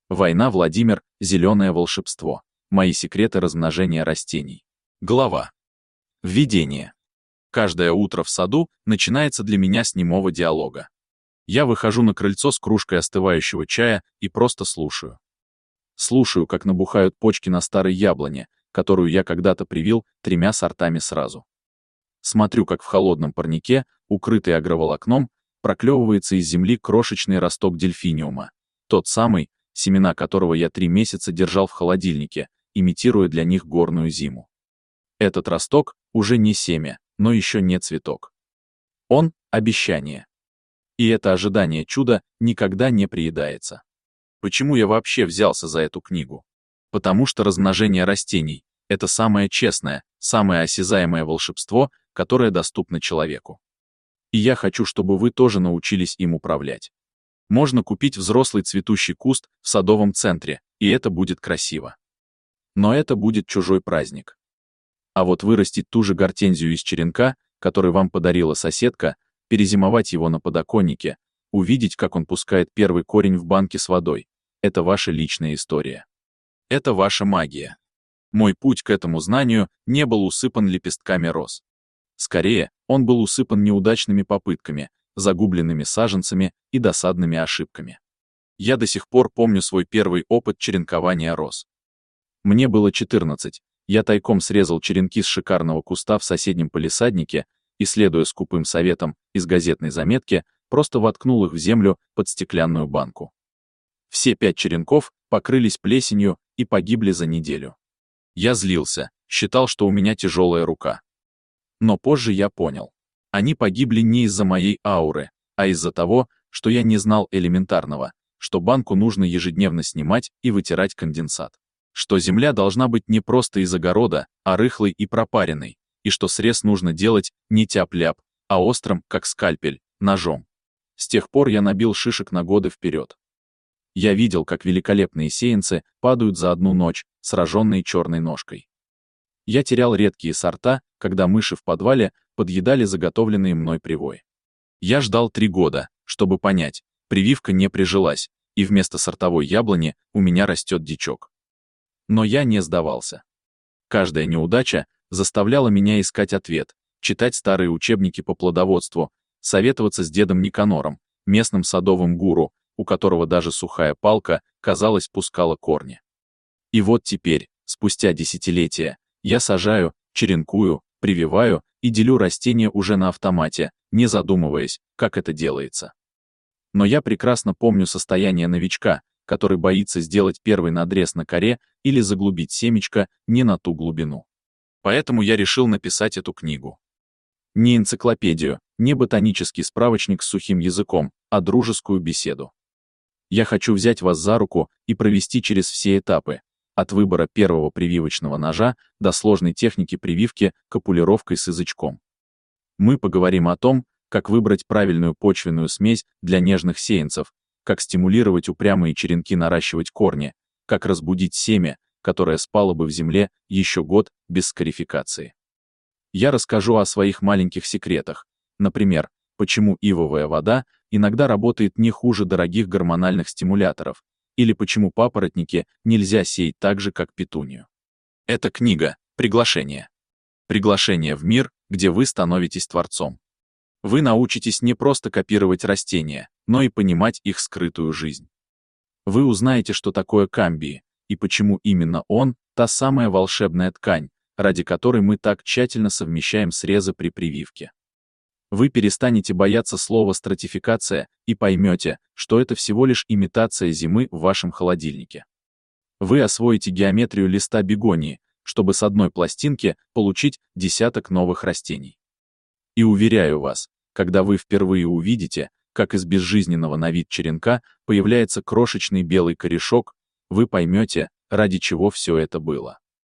Война, Владимир, зеленое волшебство. Мои секреты размножения растений. Глава. Введение. Каждое утро в саду начинается для меня с немого диалога. Я выхожу на крыльцо с кружкой остывающего чая и просто слушаю. Слушаю, как набухают почки на старой яблоне, которую я когда-то привил 3 сортами сразу. Смотрю, как в холодном парнике, укрытый агроволокном, проклевывается из земли крошечный росток дельфиниума. Тот самый, семена которого я 3 месяца держал в холодильнике, имитируя для них горную зиму. Этот росток уже не семя, но еще не цветок. Он — обещание. И это ожидание чуда никогда не приедается. Почему я вообще взялся за эту книгу? Потому что размножение растений — это самое честное, самое осязаемое волшебство, которое доступно человеку. И я хочу, чтобы вы тоже научились им управлять. Можно купить взрослый цветущий куст в садовом центре, и это будет красиво. Но это будет чужой праздник. А вот вырастить ту же гортензию из черенка, который вам подарила соседка, перезимовать его на подоконнике, увидеть, как он пускает первый корень в банке с водой — это ваша личная история. Это ваша магия. Мой путь к этому знанию не был усыпан лепестками роз. Скорее, он был усыпан неудачными попытками, загубленными саженцами и досадными ошибками. Я до сих пор помню свой первый опыт черенкования роз. Мне было 14, я тайком срезал черенки с шикарного куста в соседнем палисаднике и, следуя скупым советам из газетной заметки, просто воткнул их в землю под стеклянную банку. Все 5 черенков покрылись плесенью и погибли за неделю. Я злился, считал, что у меня тяжелая рука. Но позже я понял. Они погибли не из-за моей ауры, а из-за того, что я не знал элементарного, что банку нужно ежедневно снимать и вытирать конденсат. Что земля должна быть не просто из огорода, а рыхлой и пропаренной, и что срез нужно делать не тяп-ляп, а острым, как скальпель, ножом. С тех пор я набил шишек на годы вперед. Я видел, как великолепные сеянцы падают за одну ночь, сраженные черной ножкой. Я терял редкие сорта, когда мыши в подвале подъедали заготовленные мной привои. Я ждал 3 года, чтобы понять, прививка не прижилась, и вместо сортовой яблони у меня растет дичок. Но я не сдавался. Каждая неудача заставляла меня искать ответ, читать старые учебники по плодоводству, советоваться с дедом Никанором, местным садовым гуру, у которого даже сухая палка, казалось, пускала корни. И вот теперь, спустя десятилетия, я сажаю, черенкую, прививаю и делю растения уже на автомате, не задумываясь, как это делается. Но я прекрасно помню состояние новичка, который боится сделать первый надрез на коре или заглубить семечко не на ту глубину. Поэтому я решил написать эту книгу. Не энциклопедию, не ботанический справочник с сухим языком, а дружескую беседу. Я хочу взять вас за руку и провести через все этапы, от выбора первого прививочного ножа до сложной техники прививки копулировкой с язычком. Мы поговорим о том, как выбрать правильную почвенную смесь для нежных сеянцев, как стимулировать упрямые черенки наращивать корни, как разбудить семя, которое спало бы в земле еще год без скарификации. Я расскажу о своих маленьких секретах, например, почему ивовая вода иногда работает не хуже дорогих гормональных стимуляторов, или почему папоротники нельзя сеять так же, как петунию. Эта книга — приглашение. Приглашение в мир, где вы становитесь творцом. Вы научитесь не просто копировать растения, но и понимать их скрытую жизнь. Вы узнаете, что такое камбии, и почему именно он — та самая волшебная ткань, ради которой мы так тщательно совмещаем срезы при прививке. Вы перестанете бояться слова «стратификация» и поймете, что это всего лишь имитация зимы в вашем холодильнике. Вы освоите геометрию листа бегонии, чтобы с одной пластинки получить десяток новых растений. И уверяю вас, когда вы впервые увидите, как из безжизненного на вид черенка появляется крошечный белый корешок, вы поймете, ради чего все это было.